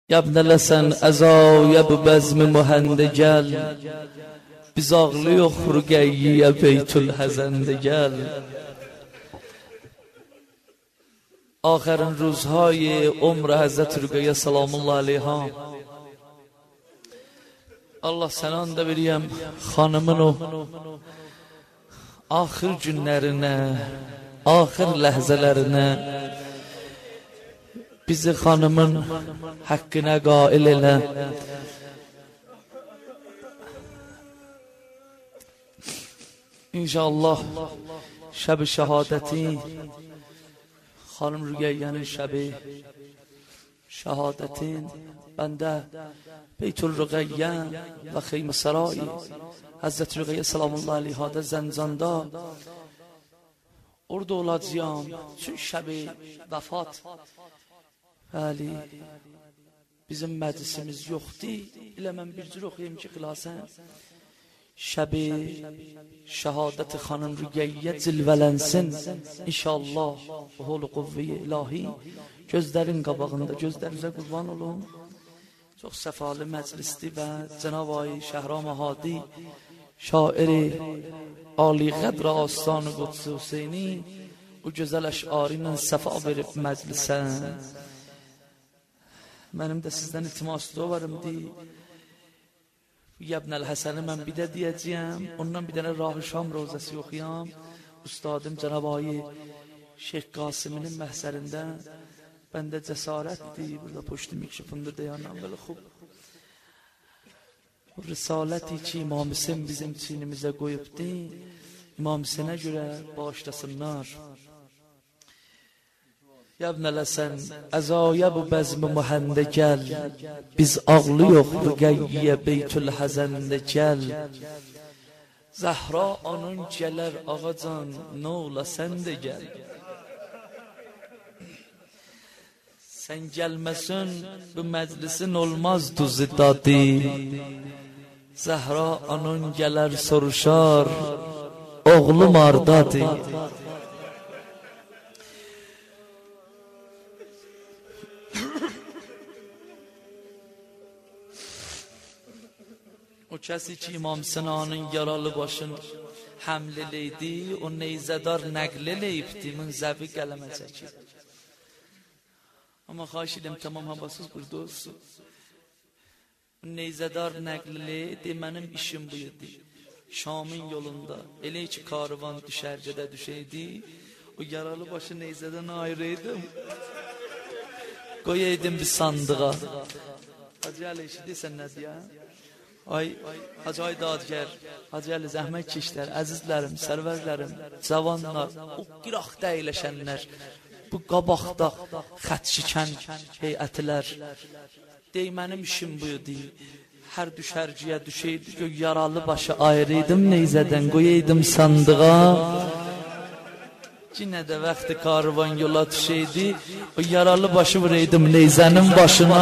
Yabnələsən əzaya bu bəzmi mühəndə gəl, biz ağlıyıq rüqəyyiyə beytül həzəndə gəl. Axərin ruzhay umr Həzrət Rüqəyyə salamullah aleyha. Allah sənə anda veriyəm xanımın o axır günlərinə, axır ləhzələrinə bizi xanımın haqqına qail elə. İnşallah şəb-i şəhadəti, xanım Rüqəyyənin şəbi şəhadətin bəndə Beytül Rüqəyyə və Xeym-i Saray Həzrət Rüqəyyə salamullah aleyhədə Zəncanda orada olacağım. Çünki şəbi vəfat, bəli, bizim məclisimiz yoxdur. Elə mən bir cür oxuyayım ki, xilasən şəbi şəhadəti xanım Rüqəyyə cilvələnsin. İnşallah hol-u quvve-i ilahi gözlərin qabağında, gözlərinizə qurban olun. Çox səfalı məclisdir və Cənab-ı Şəhram Hadi şairi Ali Qədr Aslan-ı Qudsi Hüseyni o gözəl əşarı ilə səfa verib məclisə. Mənim də sizdən iltimaslı varımdır. Yəbnəl Həsəni mən bir də deyəcəyəm, ondan bir dənə Rah-ı Şam rozəsi oxuyam. Ustadım Cənab-ı Şeyx Qasiminin məhzərində bəndə cəsarətdir. Burada poştu mikrofunda dayanam, belə xub. O risaləti ki İmam Hüseyin bizim çiynimizə qoyubdur, İmam Hüseyinə görə bağışlasınlar. Yəbnələsən əzaya bu bəzmi mühəndə gəl, biz ağlıyıq Rüqəyyə beytül həzəndə gəl. Zəhra anın gələr ağacan, nə ola sən də gəl. Sən gəlməsin bu məclisin olmaz duzu dadı. Zəhra anın gələr soruşar, oğlum ardadır. O kəsi ki İmam Sinanın yaralı başın həmleliydi, o neyzədar nəqleləyibdi, münzəvi qələmə çəkir. Amma xahiş edim tamam havasız burada olsun. Neyzədar nəqleliydi, mənim işim buydu. Şamın yolunda, elə ki karvan düşərgədə düşəydi, o yaralı başı neyzədən ayrıydım. Qoyaydım bir sandığa. Hacı Əli eşidirsən nə deyəm? Ay Hacı Dadgər, Hacı Əli zəhmət keçlər, əzizlərim, sərvərlərim, cavanlar, o qıraqda əyləşənlər, bu qabaqda xət şikən heyətlər. Dey mənim işim buydu. Hər düşərciyə düşəydi, yaralı başı ayrıydım neyzədən, qoyaydım sandığa. Yenə də vaxtı karvan yola düşəydi, o yaralı başı vuraydım neyzənin başına.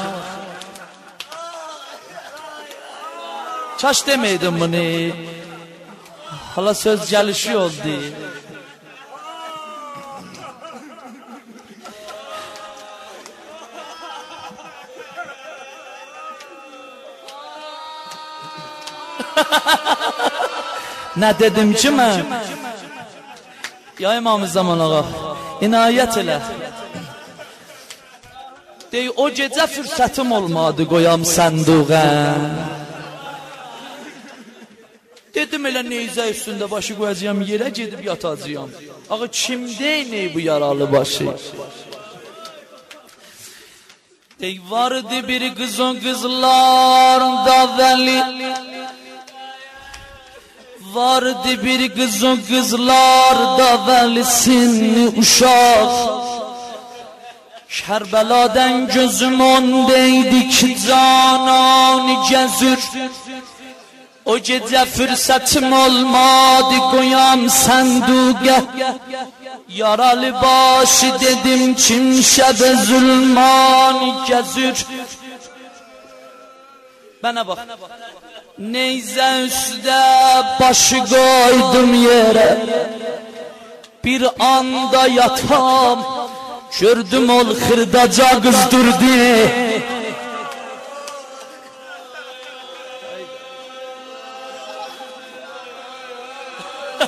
Kaş demeydim bunu. Hala söz gəlişi oldu. Nə dedim ki mən? Ya İmam-ı Zaman ağa, inayət elə. Dey, o gecə fürsətim olmadı qoyam sənduğa. Dedim elə neyzə üstündə başı qoyacağım, yerə gedib yatacağım. Ağa kim deyiney bu yaralı başı? Dey, vardı bir qız o qızlarda vəli, vardı bir qız o qızlarda vəlisinni uşaq. Kərbəladan gözüm ondaydı ki cananı gəzür. O gecə fürsətim olmadı qoyam sənduqə. Yaralı başı dedim kim şəbə zulmanı gəzür. Bana bax. Neyzə üstə başı qoydum yerə. Bir anda yatam, gördüm ol xırdaca qız durdu.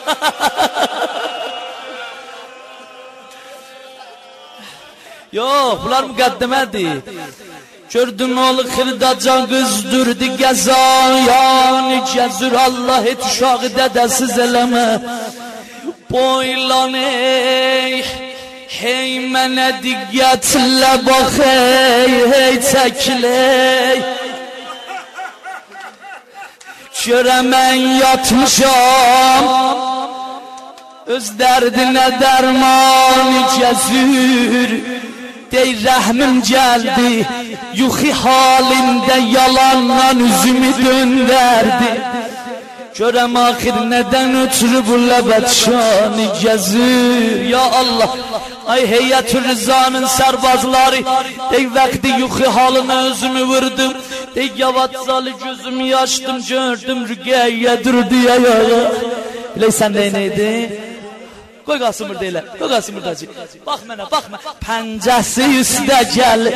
Yox, bunlar müqəddimədir. Gördün oğlu xırdacan qızdırdı gəzan, yani gəzür Allah et uşağı dədəsiz eləmə. Boylan ey, hey mənə diqqətlə bax hey çəkiley. Görə mən yatmışam, öz dərdinə dərman gəzür. Dey rəhmim gəldi, yuxi halində yalanla üzümü döndərdi. Görəm axir nədən ötürü bu ləbət şanı gəzir. Ya Allah, ay Heyyət-ül Rızanın sərbazları, dey vaxtı yuxi halına özümü vurdum. Dey yavaşcalı gözümü yaşdım, gördüm Rüqəyyə durdu ayağa. Bilək sən neydi? Qoy qalsın burada elə, qoy qalsın burada. Bax mənə, bax mənə. Pəncəsi üstə gəlir.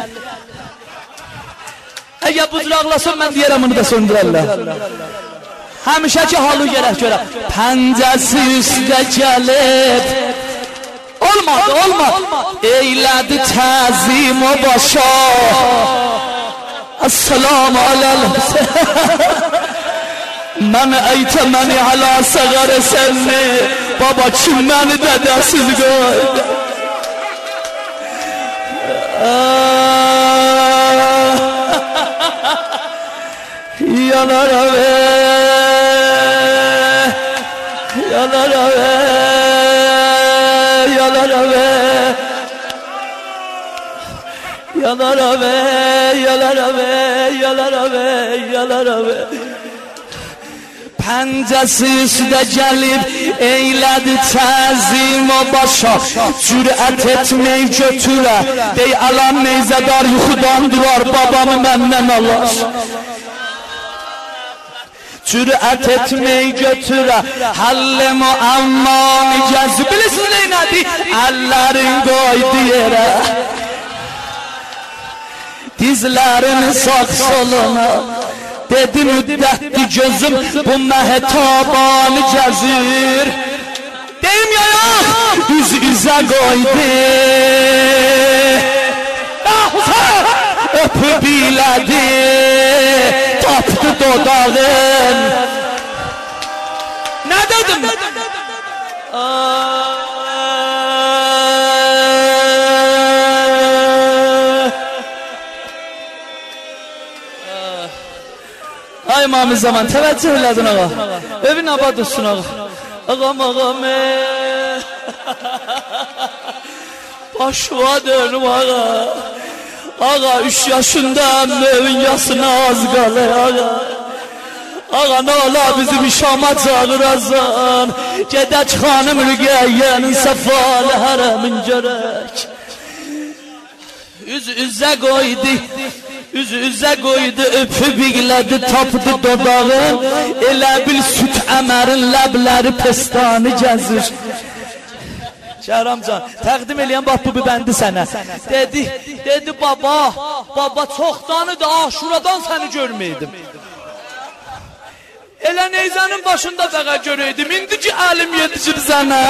Əgər bu cür ağlasın, mən deyərəm bunu da söndürərlər. Həmişəki halı gərək görək. Pəncəsi üstə gəlib. Olmadı, olmadı. Eylədi təzim o başa. Esselamu aleyhisselam. Mən eytəməni alə səğər sənni. Baba kim məni dədəsiz qoydu? Yanar ave, yanar ave, yanar ave, yanar ave, yanar ave, yanar ave, yanar ave. Pəncəsi üstə gəlib, eylədi təzim o başa. Cürət etmək götürə, dey alam neyzədar yuxudan durar, babamı məndən alar. Cürət etmək götürə, həlləm o əmmanı gəzib. Bilirsiniz neynədir? Əllərin qoydu yerə, dizlərini sağ soluna. Dedi müddətli gözüm bu məhtabanı gəzir. Deyim ya yox, üz-üzə qoydu. Öpüb ilədi, tapdı dodağın. Nə dedim? Ay imam-ı zaman, təvəccüh elədin ağa. Evin abad olsun ağa. Ağam, ağam, başıma dönüm ağa. Ağa 3 yaşında evin yasına az qalı ağa. Ağa nə ola bizim işama çağırazan. Gedək xanım Rüqəyyənin səfalı hərəmin görək. Üz-üzə qoydu, üz-üzə qoydu, öpüb iqlədi, tapdı dodağın. Elə bil süt əmərin ləbləri pestanı gəzir. Şəhramcan, təqdim eləyən bax bu bəndi sənə. Dedi baba çoxdanı da Aşuradan səni görməydim. Elə neyzənin başında bəqə görəydim, indi ki əlim yetişir sənə.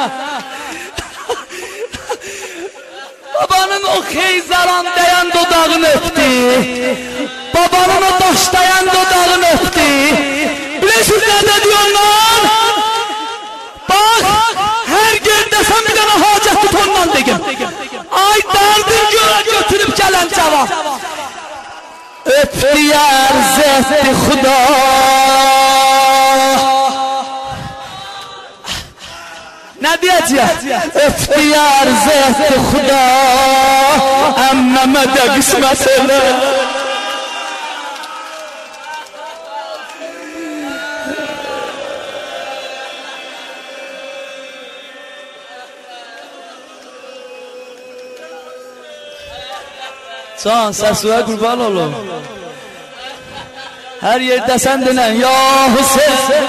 Babanın o Xeyzəran deyən dodağını öpdü. Babanın o daşdayan dodağını öpdü. Bilirsiniz nə dedi ondan? Bax, hər yerdə sən bir dənə hacət tut ondan deyim. Ay dərdin görə götürüb gələn cavab. Öpdü ərz etdi Xuda. Nə deyəcək? Öpdü ərz etdi Xuda, əmməmə də qismət elə. Can, səsvə qurban olun. Hər yerdə sən denən, ya Hüseyin.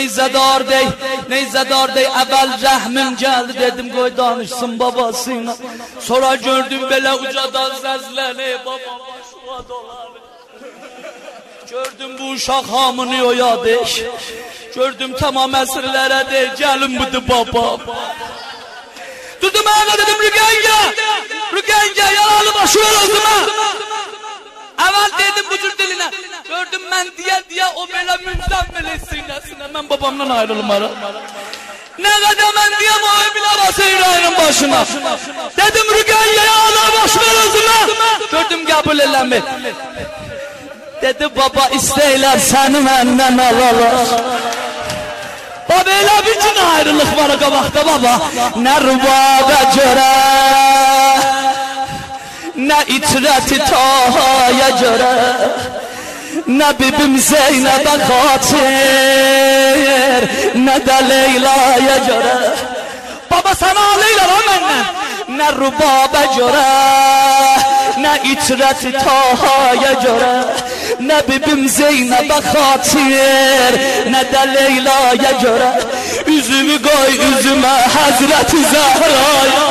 neyzadar dey evvel rəhmim geldi dedim koy danışsın babasıyla. Sonra gördüm belə ucadan səsləni baba başıma dolar. Gördüm bu uşaq hamını oyadı. Gördüm tamam əsrlərə dey gəlin budur baba. Durdum ayağa dedim Rüqeyyə yaralı başı ver o zaman. Evvel dedim bu cür diline. Gördüm ben diye o böyle müzzemmel etsinler. Ben babamdan ayrılmarım. Ne kadar ben diye o bile basayım başına. Dedim Rüqeyyə Allah baş ver o zaman. Gördüm kabul eləmir. Dedi baba isteyler seni benden alalar. Baba elə bir gün ayrılık var o qabaqda baba. Ne rübada görə, ne itreti tahaya görə, ne bibim Zeynep'e xatir, ne de Leyla'ya görə. Baba sana alıyla lan benden. Ne rübada görə, ne itreti tahaya görə, ne bibim Zeynep'e xatir, ne de Leyla'ya görə. Üzümü koy üzüme Hazreti Zehra'ya.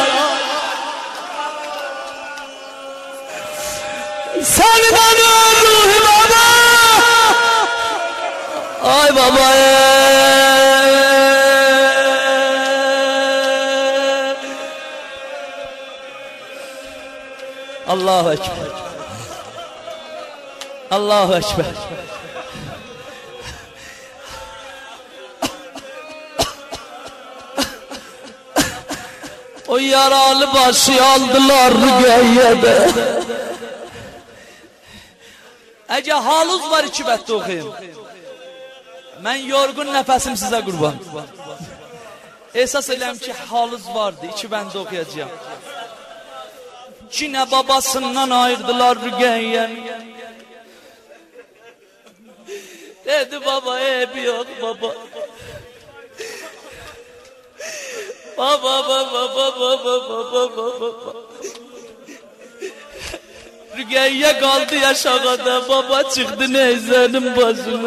Seni benim ruhum baba. Ay baba Allahu Ekber. Allahu Ekber. O yaralı başı aldılar Rüqeyyədə. Əgər halınız var iki bəttə oxuyun. Mən yorgun nəfəsim sizə qurban. Esas eləm ki halınız vardı, iki bəndə oxuyacağım. Yine babasından ayırdılar Rüqeyyəni. Dedi baba evi yok baba. Baba. Rüqeyyə kaldı yaşağada, baba çıktı neyzenin başına.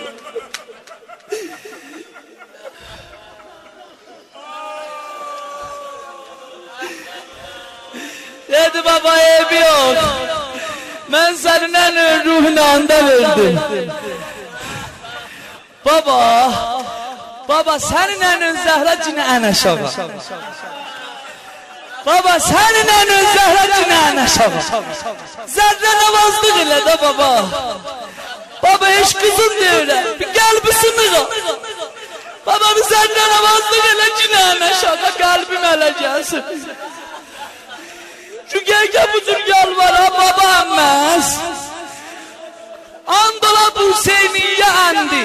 Dedi baba evi yok. Ben senin en ruhunu anda verdim. Baba senin en Zəhra cini en aşağı. Baba senin en Zəhra cini en aşağı. Zərrə namazlıq elə de baba. Baba hiç kızın deyirə. Bir kalbi sınığa. Baba bir zərrə namazlıq elə cini en aşağı. Kalbim elə gelsin. Rüqeyyə bu cür yalvara baba əmməz. Andola bu Hüseyniyə əndi.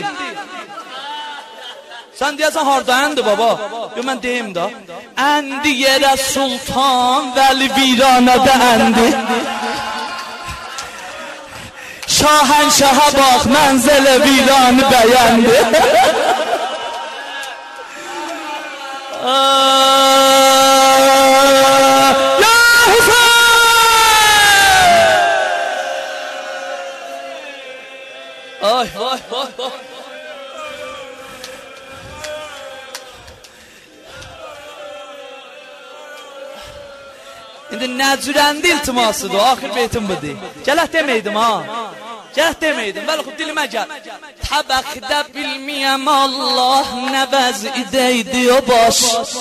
Sen deyəsən harda əndi baba? Yo mən deyim da. Əndi yerə sultan vəli viranədə əndi. Şahənşaha bax mənzələ viranı bəyəndi. Ay. İndi nəcürəndi iltimasıdır, axir beytim budur. Gələt demeydim ha. Gələt demeydim, bəli xub dilimə gəl. Təbəqdə bilməyəm Allah nə vəzidəydi o baş.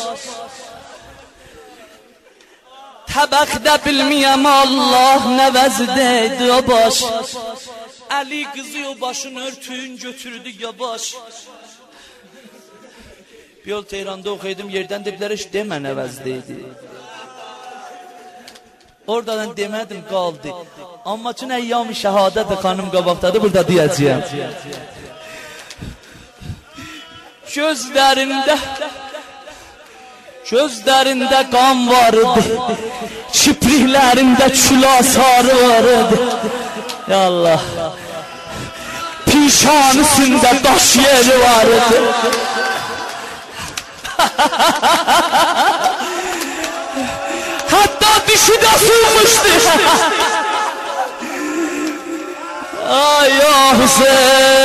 Təbəqdə bilməyəm Allah nə vəzidəydi o baş. Əli qızı o başını örtün götürdü yavaş. Bir yol Tehranda oxuyordum, yerdən dedilər heç demə nə vəzdəydi. Oradan demədim qaldı. Amma üçün əyyam-ı şəhadət xanım qabaqdadır, burada deyəcəyəm. Gözlərində qan vardı, kipriklərində külasarı vardı. Ya Allah. Pişanısında daş yeri vardı. Hatta dişi de sığmıştı. Ay ya Hüseyin.